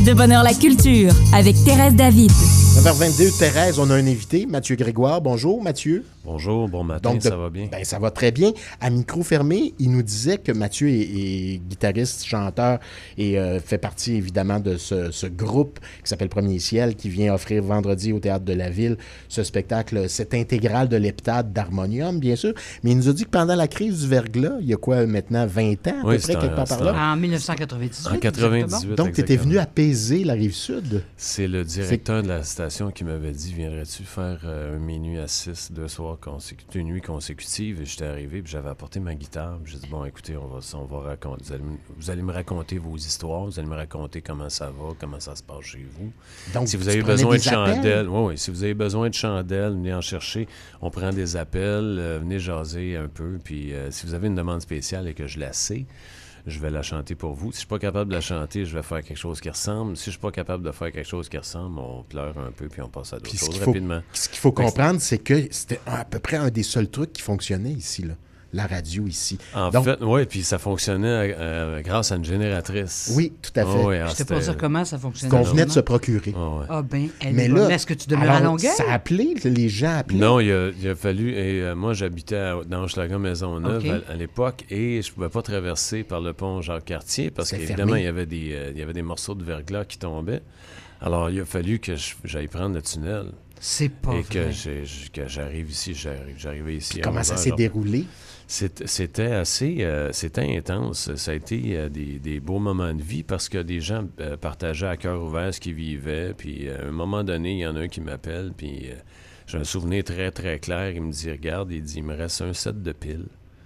de bonheur la culture avec Thérèse David. 9h22, Thérèse, on a un invité, Mathieu Grégoire. Bonjour, Mathieu. Bonjour, bon matin, ça va bien? Ben, ça va très bien. À micro fermé, il nous disait que Mathieu est guitariste, chanteur et fait partie évidemment de ce groupe qui s'appelle Premier Ciel, qui vient offrir vendredi au Théâtre de la Ville ce spectacle, cette intégrale de l'heptade d'harmonium, bien sûr. Mais il nous a dit que pendant la crise du verglas, il y a quoi maintenant, 20 ans, à peu près, quelque part par là? En 1998. En 98, donc, tu étais venu apaiser la Rive-Sud. C'est le directeur de la station qui m'avait dit, viendrais-tu faire un minuit à 6, 2 soirs consécutifs, une nuit consécutive? Et j'étais arrivé, puis j'avais apporté ma guitare. J'ai dit, bon, écoutez, on va raconter. Vous allez me raconter vos histoires, vous allez me raconter comment ça va, comment ça se passe chez vous. Donc, si vous avez besoin de chandelles, oui, si vous avez besoin de chandelles, venez en chercher. On prend des appels, venez jaser un peu. Puis si vous avez une demande spéciale et que je la sais, je vais la chanter pour vous. Si je ne suis pas capable de la chanter, je vais faire quelque chose qui ressemble. Si je ne suis pas capable de faire quelque chose qui ressemble, on pleure un peu puis on passe à d'autres choses rapidement. Ce qu'il faut comprendre, c'est que c'était à peu près un des seuls trucs qui fonctionnait ici, là. La radio ici. En fait, oui, puis ça fonctionnait grâce à une génératrice. Oui, tout à fait. Oh, oui, je ne sais pas dire comment ça fonctionnait. Qu'on venait de se procurer. Oh, ouais. Ah ben, mais là, est-ce que tu demeures à Longueuil? Ça a appelé, les gens appelaient. Non, il a fallu, et moi j'habitais dans Hochelaga-Maisonneuve à l'époque, et je ne pouvais pas traverser par le pont Jacques-Cartier, parce qu'évidemment, il y avait des morceaux de verglas qui tombaient. Alors, il a fallu que j'aille prendre le tunnel. C'est pas vrai. Et que j'arrive ici, j'arrivais ici. Comment ça s'est déroulé? C'était assez c'était intense. Ça a été des beaux moments de vie parce que des gens partageaient à cœur ouvert ce qu'ils vivaient. Puis à un moment donné, il y en a un qui m'appelle, puis j'ai un souvenir très, très clair. Il me dit, regarde, il me reste un set de piles.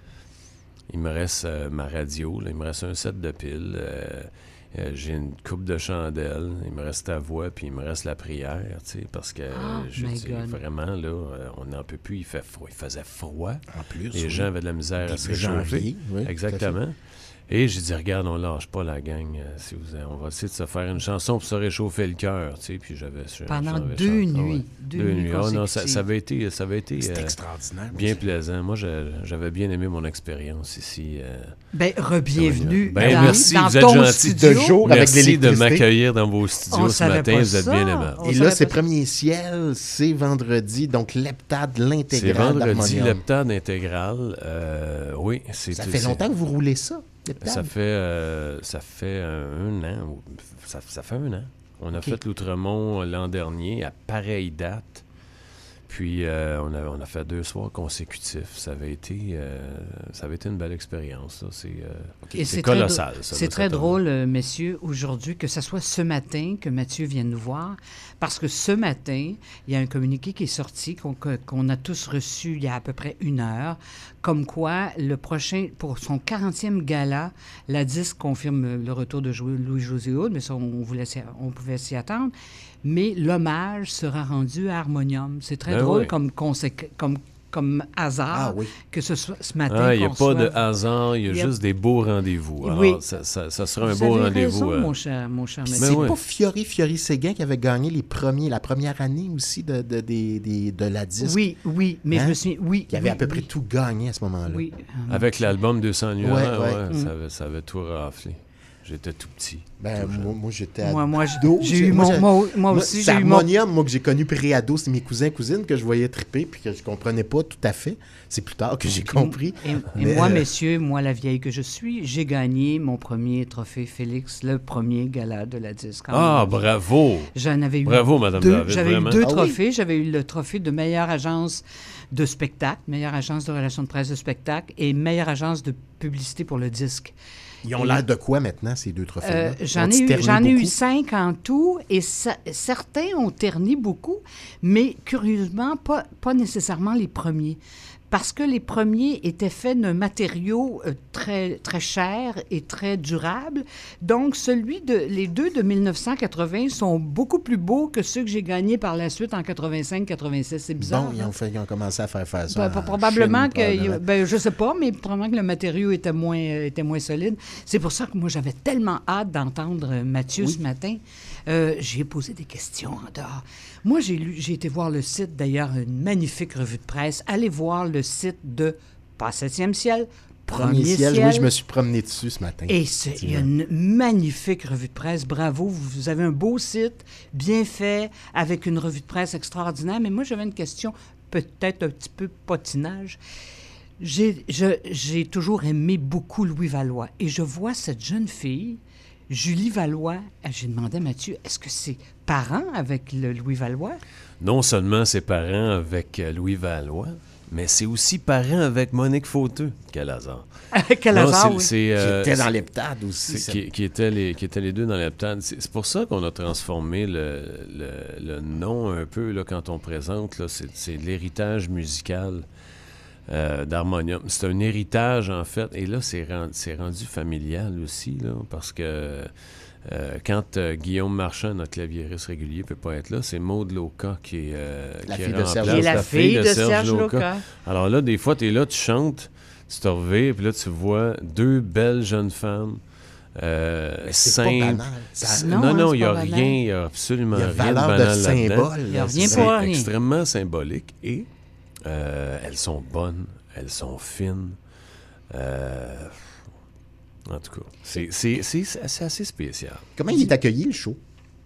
Il me reste ma radio, là, il me reste un set de piles. J'ai une coupe de chandelles, il me reste ta voix, puis il me reste la prière, tu sais, parce que je dis vraiment, là, on n'en peut plus, il faisait froid. En plus, les gens avaient de la misère à se réchauffer. Oui, exactement. Et j'ai dit, regarde, on lâche pas la gang. On va essayer de se faire une chanson pour se réchauffer le cœur, tu sais, puis pendant deux nuits. Deux nuits non, ça avait été c'est extraordinaire. Bien plaisant. Moi, j'avais bien aimé mon expérience ici. Bienvenue merci, dans vous êtes ton gentil. studio. Jour merci avec de m'accueillir dans vos studios ce matin. Vous êtes bien aimable. Et là, c'est Premier Ciel, c'est vendredi, donc l'heptade, l'intégrale. C'est vendredi, d'harmonium. l'heptade intégrale. Oui, ça fait longtemps que vous roulez ça? Ça fait un an. Ça fait un an. On a fait l'Outremont l'an dernier à pareille date. Puis on a fait 2 soirs consécutifs. Ça avait été une belle expérience. C'est colossal. C'est très drôle, messieurs, aujourd'hui, que ce soit ce matin que Mathieu vienne nous voir, parce que ce matin, il y a un communiqué qui est sorti, qu'on a tous reçu il y a à peu près 1 heure, comme quoi le prochain, pour son 40e gala, la disque confirme le retour de Louis-José Hood, mais ça, on pouvait s'y attendre. Mais l'hommage sera rendu à Harmonium. C'est très drôle comme hasard que ce matin. Il n'y a pas de hasard, il y a juste des beaux rendez-vous. Alors, ça sera un beau rendez-vous. Mon cher Mathieu. C'est pas Fiori Séguin qui avait gagné la première année aussi de la disque. Oui, mais je me suis... Qui avait à peu près tout gagné à ce moment-là. Oui. Avec l'album 200 nuances, Ouais. ça avait tout raflé. J'étais tout petit. Moi, j'étais ado. Moi aussi, c'est Harmonium, moi, que j'ai connu pré-ado. C'est mes cousins et cousines que je voyais triper puis que je comprenais pas tout à fait. C'est plus tard que j'ai compris. Et moi, messieurs, moi, la vieille que je suis, j'ai gagné mon premier trophée Félix, le premier gala de la disque. Bravo! J'en avais eu bravo, Madame David. J'avais eu 2 trophées. J'avais eu le trophée de meilleure agence de spectacle, meilleure agence de relations de presse de spectacle et meilleure agence de publicité pour le disque. Ils ont l'air de quoi maintenant, ces 2 trophées-là? J'en ai eu 5 en tout, et certains ont terni beaucoup, mais curieusement, pas nécessairement les premiers. Parce que les premiers étaient faits d'un matériau très, très cher et très durable. Donc, les 2 de 1980 sont beaucoup plus beaux que ceux que j'ai gagnés par la suite en 85-86. C'est bizarre. Bon, ils ont commencé à faire ça. Probablement que, je sais pas, mais probablement que le matériau était moins solide. C'est pour ça que moi, j'avais tellement hâte d'entendre Mathieu ce matin. J'ai posé des questions en dehors. Moi, j'ai été voir le site, d'ailleurs, une magnifique revue de presse. Allez voir le site de pas 7e ciel, Premier ciel, oui, je me suis promené dessus ce matin. Et il y a une magnifique revue de presse. Bravo, vous avez un beau site, bien fait, avec une revue de presse extraordinaire. Mais moi, j'avais une question, peut-être un petit peu potinage. J'ai toujours aimé beaucoup Louis Valois. Et je vois cette jeune fille, Julie Valois. J'ai demandé à Mathieu, est-ce que c'est parent avec le Louis Valois? Non seulement c'est parent avec Louis Valois, mais c'est aussi parent avec Monique Fauteux. Quel hasard. Quel hasard, oui. Qui était dans l'heptade aussi. Qui étaient les deux dans l'heptade. C'est pour ça qu'on a transformé le nom un peu là, quand on présente. Là, c'est l'héritage musical d'Harmonium. C'est un héritage, en fait. Et là, c'est rendu familial aussi, là, parce que quand Guillaume Marchand, notre claviériste régulier, ne peut pas être là, c'est Maude Loca qui est la qui fille de remplace Serge. Et la fille de Serge Loca. Alors là, des fois, tu es là, tu chantes, tu te revires, puis là, tu vois deux belles jeunes femmes c'est pas simples. banal. Non, il n'y a c'est pas rien, banal. il n'y a absolument Il y a rien de valeur de banal là-dedans. symbole. Il y a là, rien c'est- pour C'est rien. extrêmement symbolique et elles sont bonnes, elles sont fines. En tout cas, c'est assez spécial. Comment il est accueilli, le show?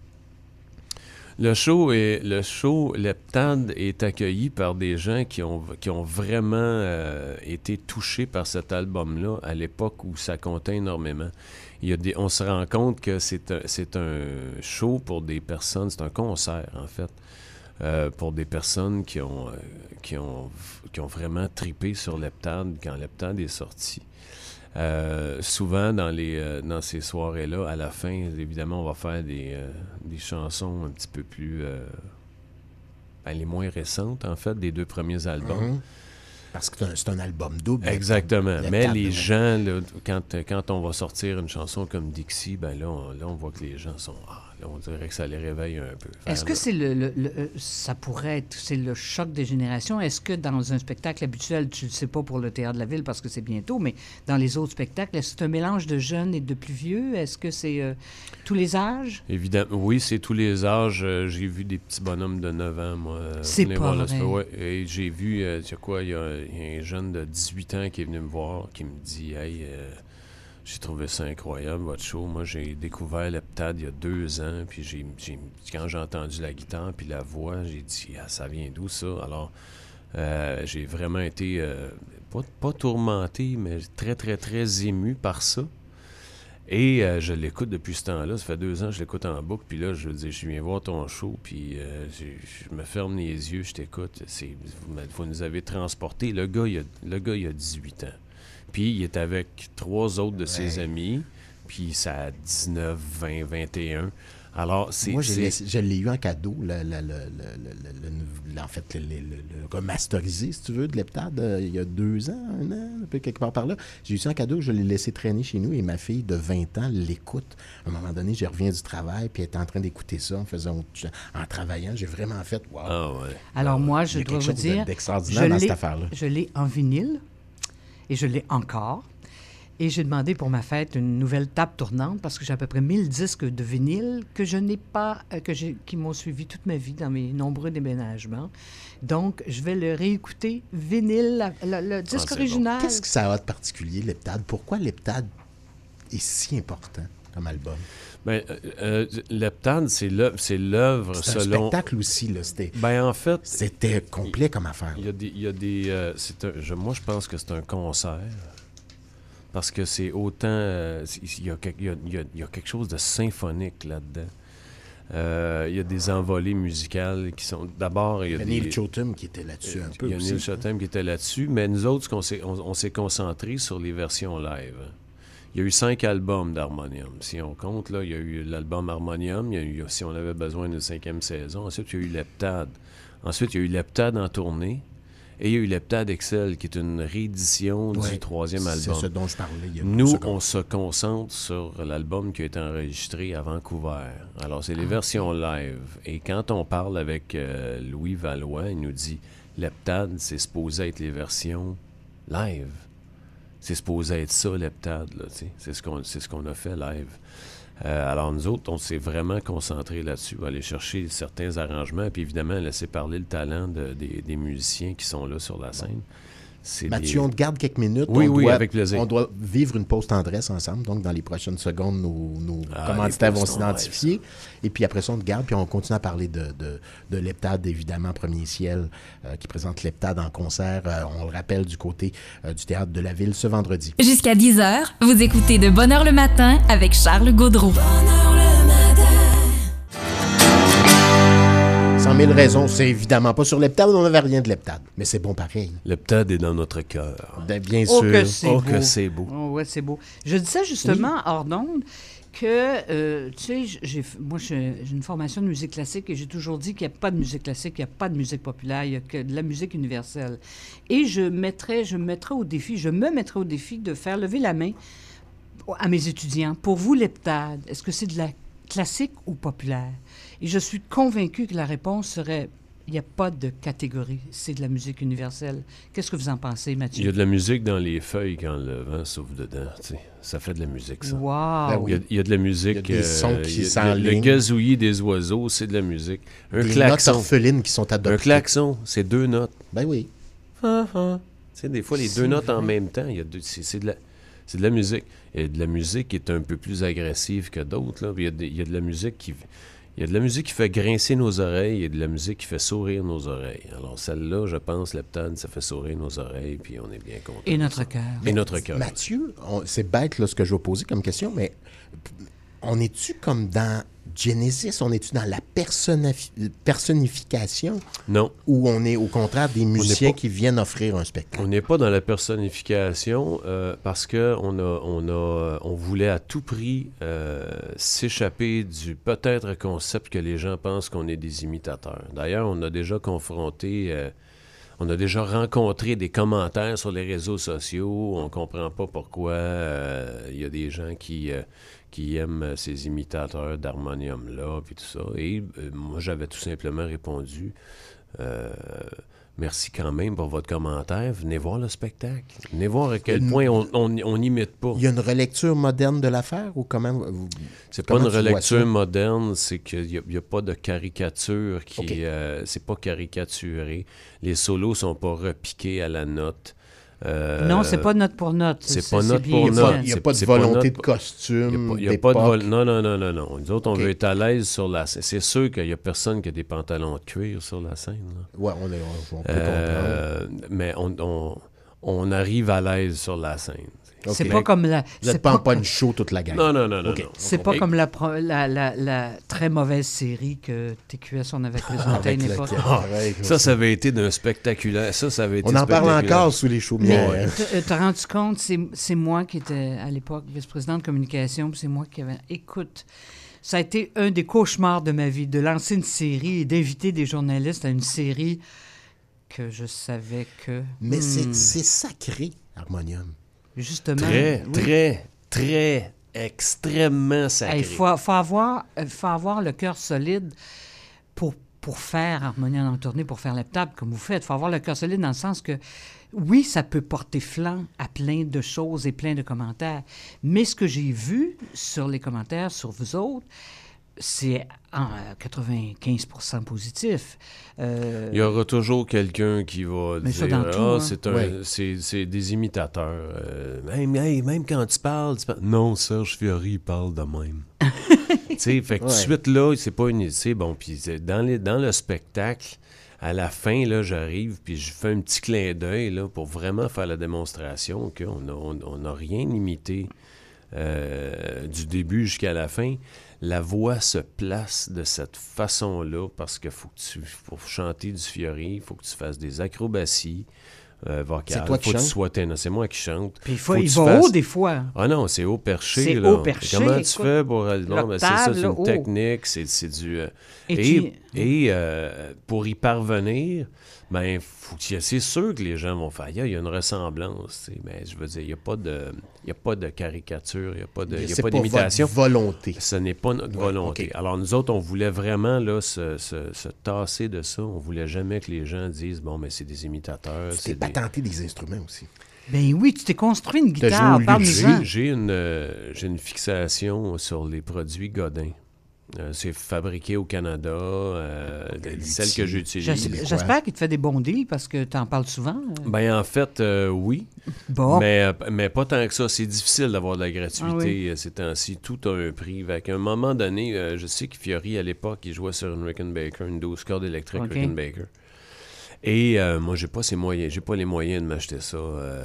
Le show Leptade est accueilli par des gens qui ont vraiment été touchés par cet album-là à l'époque où ça comptait énormément. On se rend compte que c'est un show pour des personnes, c'est un concert en fait, pour des personnes qui ont vraiment tripé sur Leptade quand Leptade est sorti. Souvent dans ces soirées-là, à la fin, évidemment, on va faire des chansons un petit peu plus les moins récentes, en fait, des deux premiers albums. Parce que c'est un album double. Exactement. Leptade, Mais là. les gens, là, quand on va sortir une chanson comme Dixie, ben là, on voit que les gens sont... là, on dirait que ça les réveille un peu. Est-ce que c'est ça pourrait être, c'est le choc des générations? Est-ce que dans un spectacle habituel, tu ne le sais pas pour le Théâtre de la Ville parce que c'est bientôt, mais dans les autres spectacles, est-ce que c'est un mélange de jeunes et de plus vieux? Est-ce que c'est tous les âges? Évidemment, oui, c'est tous les âges. J'ai vu des petits bonhommes de 9 ans, moi. C'est venir pas voir le vrai. spectacle. Ouais, et j'ai vu, tu sais quoi, il y a un jeune de 18 ans qui est venu me voir, qui me dit « Hey, j'ai trouvé ça incroyable, votre show. Moi, j'ai découvert Leptade il y a 2 ans, puis quand j'ai entendu la guitare puis la voix, j'ai dit « Ah, ça vient d'où, ça? » Alors, j'ai vraiment été, pas tourmenté, mais très, très, très ému par ça. Et je l'écoute depuis ce temps-là. Ça fait 2 ans que je l'écoute en boucle. Puis là, je veux dire, je viens voir ton show, puis je me ferme les yeux, je t'écoute. Vous nous avez transportés. Le gars, il a 18 ans. Puis il est avec 3 autres de ses amis. Puis ça a 19, 20, 21. Alors, Moi, je l'ai eu en cadeau, en fait, le remasterisé, si tu veux, de Leptade, il y a 2 ans, 1 an, un peu quelque part par là. J'ai eu ça en cadeau, je l'ai laissé traîner chez nous et ma fille de 20 ans l'écoute. À un moment donné, je reviens du travail, puis elle est en train d'écouter ça en travaillant. J'ai vraiment fait « wow! Ah ouais. Alors moi, je Il y a dois quelque vous chose dire, d'extraordinaire dans cette affaire-là. je l'ai en vinyle et je l'ai encore. Et j'ai demandé pour ma fête une nouvelle table tournante parce que j'ai à peu près 1000 disques de vinyle que je n'ai pas, qui m'ont suivi toute ma vie dans mes nombreux déménagements. Donc, je vais le réécouter vinyle, le disque c'est original. Qu'est-ce que ça a de particulier, Leptade? Pourquoi Leptade est si important comme album? Ben, Leptade, c'est l'œuvre C'est un selon... spectacle aussi, là. Ben, en fait... C'était complet comme affaire. Il y a des moi, je pense que c'est un concert. Parce que c'est autant... il y a quelque chose de symphonique là-dedans. Il y a des envolées musicales qui sont... D'abord, il y a Neil Chotem qui était là-dessus un peu il y a aussi. Neil Chotem qui était là-dessus, mais nous autres, on s'est concentré sur les versions live. Il y a eu 5 albums d'Harmonium. Si on compte, là, il y a eu l'album Harmonium, il y a eu, si on avait besoin d'une 5e saison. Ensuite, il y a eu Leptade. Ensuite, il y a eu Leptade en tournée. Et il y a eu Leptade Excel, qui est une réédition du 3e album. C'est ce dont je parlais. Nous, on se concentre sur l'album qui a été enregistré à Vancouver. Alors, c'est les versions live. Et quand on parle avec Louis Valois, il nous dit « Leptade, c'est supposé être les versions live. C'est supposé être ça, Leptade. Là, c'est ce qu'on a fait live. » Alors, nous autres, on s'est vraiment concentrés là-dessus, aller chercher certains arrangements, puis évidemment, laisser parler le talent des musiciens qui sont là sur la scène. Mathieu, on te garde quelques minutes. Oui, avec plaisir. On doit vivre une pause tendresse ensemble. Donc, dans les prochaines secondes, nos commanditaires vont s'identifier. Et puis après ça, on te garde. Puis on continue à parler de l'Heptade, évidemment, Premier Ciel, qui présente l'Heptade en concert. On le rappelle, du côté du Théâtre de la Ville ce vendredi. Jusqu'à 10h, vous écoutez De Bonne Heure le matin avec Charles Gaudreau. 100 000 raisons, c'est évidemment pas sur l'Heptade, on n'avait rien de l'Heptade, mais c'est bon pareil. L'Heptade est dans notre cœur. Bien sûr. Que c'est beau. Oh, ouais, c'est beau. Je dis ça justement hors d'onde que, tu sais, moi, j'ai une formation de musique classique et j'ai toujours dit qu'il n'y a pas de musique classique, il n'y a pas de musique populaire, il n'y a que de la musique universelle. Et je me mettrais au défi de faire lever la main à mes étudiants. Pour vous, l'Heptade, est-ce que c'est de la classique ou populaire? Et je suis convaincue que la réponse serait, il n'y a pas de catégorie, c'est de la musique universelle. Qu'est-ce que vous en pensez, Mathieu? Il y a de la musique dans les feuilles quand le vent souffle dedans. Tu sais. Ça fait de la musique, ça. Wow! Ben oui. Il y a de la musique. Il y a des sons qui le s'enlignent. gazouillis des oiseaux, c'est de la musique. Des notes orphelines qui sont adoptées. Un klaxon, c'est 2 notes. Ben oui. Tu sais, des fois, les 2 notes en même temps, c'est de la musique. Et de la musique qui est un peu plus agressive que d'autres. Là. Il y a de la musique qui... Il y a de la musique qui fait grincer nos oreilles et de la musique qui fait sourire nos oreilles. Alors, celle-là, je pense, l'Heptade, ça fait sourire nos oreilles, puis on est bien content. Et notre cœur. Et notre cœur. Mathieu, c'est bête là, ce que je vais poser comme question, mais on est-tu comme dans Genesis? On est-tu dans la personnification? Non. Ou on est au contraire des musiciens qui viennent offrir un spectacle? On n'est pas dans la personnification parce qu'on voulait à tout prix s'échapper du peut-être concept que les gens pensent qu'on est des imitateurs. D'ailleurs, on a déjà rencontré des commentaires sur les réseaux sociaux. On ne comprend pas pourquoi il y a des gens qui aiment ces imitateurs d'harmonium-là, puis tout ça. Et moi, j'avais tout simplement répondu merci quand même pour votre commentaire. Venez voir le spectacle. Venez voir à quel point on n'imite pas. Il y a une relecture moderne de l'affaire ou comment? C'est pas une relecture moderne, c'est qu'il n'y a pas de caricature qui... Okay. C'est pas caricaturé. Les solos sont pas repiqués à la note. Non, c'est pas note pour note. C'est pas note pour note. Il n'y a pas de volonté de costume, il y a pas de Non. Nous autres, on veut être à l'aise sur la scène. C'est sûr qu'il n'y a personne qui a des pantalons de cuir sur la scène. Oui, on peut comprendre. Mais on arrive à l'aise sur la scène. Okay. C'est pas comme la... Vous n'êtes pas en show toute la gang. Non. Okay. C'est pas comme la très mauvaise série que TQS on avait présentée à une époque. Ça avait été d'un spectaculaire. Ça avait été on en parle encore sous les chaumières. Mais t'as rendu compte, c'est moi qui étais à l'époque vice-président de communication, puis c'est moi qui avais... Écoute, ça a été un des cauchemars de ma vie, de lancer une série et d'inviter des journalistes à une série que je savais que... Mais c'est sacré, Harmonium. Justement. Très, extrêmement sacré. Il faut avoir le cœur solide pour faire Harmonium en tournée, pour faire l'Heptade comme vous faites. Il faut avoir le cœur solide dans le sens que, oui, ça peut porter flanc à plein de choses et plein de commentaires. Mais ce que j'ai vu sur les commentaires, sur vous autres, c'est en 95% positif. Il y aura toujours quelqu'un qui va dire c'est des imitateurs. Même quand tu parles, non, Serge Fiori, il parle de même. Tu sais, fait que tout de suite, là, c'est pas une... Bon, puis dans le spectacle, à la fin, là, j'arrive, puis je fais un petit clin d'œil là, pour vraiment faire la démonstration qu'on n'a rien imité du début jusqu'à la fin. La voix se place de cette façon-là parce que pour chanter du Fiori, il faut que tu fasses des acrobaties vocales. C'est toi qui chantes? C'est moi qui chante. Puis il va haut des fois. Ah non, c'est haut perché. C'est là. haut perché. Comment tu fais pour... Non, mais c'est ça, c'est une technique, c'est du... Et pour y parvenir, ben, c'est sûr que les gens vont faire, il y a une ressemblance, mais je veux dire, il n'y a pas de caricature, il n'y a pas d'imitation. C'est pas votre volonté. Ce n'est pas notre volonté. Okay. Alors, nous autres, on voulait vraiment là, se tasser de ça. On ne voulait jamais que les gens disent, bon, mais c'est des imitateurs. Tu t'es patenté des instruments aussi. Ben oui, tu t'es construit une guitare. J'ai une fixation sur les produits Godin. C'est fabriqué au Canada, celle que j'utilise. J'espère qu'il te fait des bons deals parce que tu en parles souvent. Ben en fait, oui. Bon. Mais pas tant que ça. C'est difficile d'avoir de la gratuité ces temps-ci. Tout a un prix. À un moment donné, je sais que Fiori, à l'époque, il jouait sur une Rickenbacker, une 12 cordes électrique Rickenbacker. Et moi, j'ai pas les moyens de m'acheter ça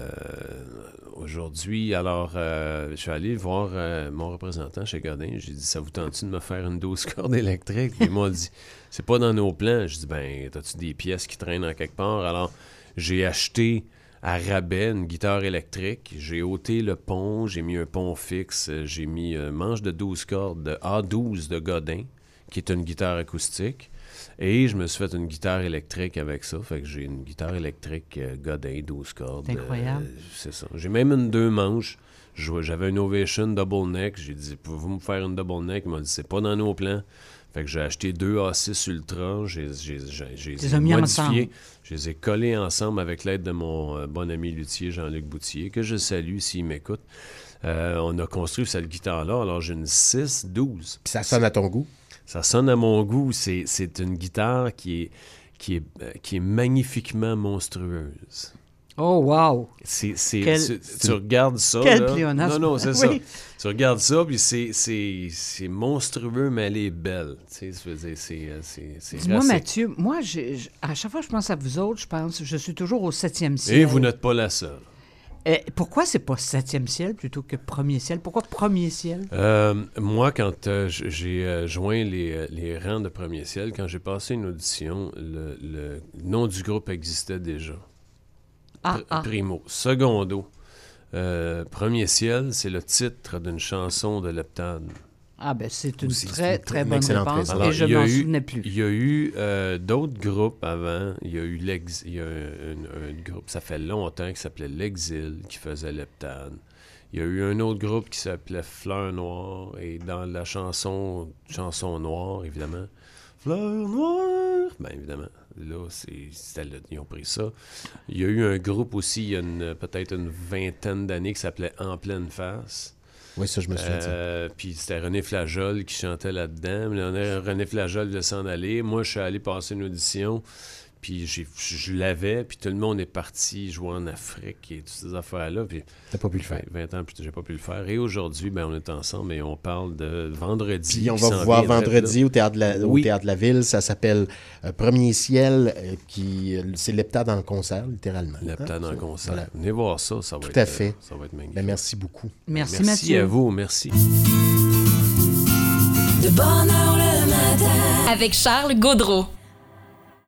aujourd'hui. Alors, je suis allé voir mon représentant chez Godin. J'ai dit, ça vous tente-tu de me faire une 12 cordes électrique? Puis il m'a dit, c'est pas dans nos plans. Je dis, ben, as-tu des pièces qui traînent en quelque part? Alors, j'ai acheté à rabais une guitare électrique. J'ai ôté le pont, j'ai mis un pont fixe, j'ai mis un manche de 12 cordes de A12 de Godin, qui est une guitare acoustique. Et je me suis fait une guitare électrique avec ça. Fait que j'ai une guitare électrique Godin, 12 cordes. C'est incroyable. C'est ça. J'ai même une 2 manches. J'avais une Ovation double neck. J'ai dit, pouvez-vous me faire une double neck? Il m'a dit, c'est pas dans nos plans. Fait que j'ai acheté 2 A6 Ultra. J'ai modifié. Je les ai collés ensemble avec l'aide de mon bon ami luthier Jean-Luc Boutier, que je salue s'il m'écoute. On a construit cette guitare-là. Alors j'ai une 6-12. Puis ça sonne à ton goût? Ça sonne à mon goût. C'est une guitare qui est magnifiquement monstrueuse. Oh, wow! Tu regardes ça. Quel pléonasme! Non, c'est ça. Tu regardes ça, puis c'est monstrueux, mais elle est belle. Tu sais, c'est Dis-moi, Mathieu, moi, à chaque fois que je pense à vous autres, je suis toujours au 7e ciel. Et vous n'êtes pas la seule. Pourquoi c'est pas 7e ciel plutôt que 1er ciel? Pourquoi 1er ciel? Moi, quand j'ai joint les rangs de 1er ciel, quand j'ai passé une audition, le nom du groupe existait déjà. Primo. Secondo. 1er ciel, c'est le titre d'une chanson de Leptade. Ah, ben c'est une très, très bonne excellente réponse. raison. Et je m'en souvenais plus. Il y a eu d'autres groupes avant. Il y a eu un groupe, ça fait longtemps, qui s'appelait L'Exil, qui faisait Leptade. Il y a eu un autre groupe qui s'appelait Fleur Noire. Et dans la chanson Noire, évidemment, Fleur Noire, bien évidemment. Là, ils ont pris ça. Il y a eu un groupe aussi, il y a peut-être une vingtaine d'années, qui s'appelait En pleine face. Oui, ça, je me souviens de ça. Puis c'était René Flageol qui chantait là-dedans. René Flageol voulait s'en aller. Moi, je suis allé passer une audition. Puis je l'avais, puis tout le monde est parti jouer en Afrique et toutes ces affaires-là. Puis t'as pas pu le faire. 20 ans plus tard, j'ai pas pu le faire. Et aujourd'hui, ben, on est ensemble et on parle de vendredi. Puis on va vous voir vendredi au Théâtre de la Ville. Ça s'appelle 1er ciel, c'est Leptade en concert, littéralement. Leptade en concert. Voilà. Venez voir ça, ça va être magnifique. Ben, merci beaucoup. Merci Mathieu. Merci à vous, merci. De bonne heure le matin. Avec Charles Gaudreau.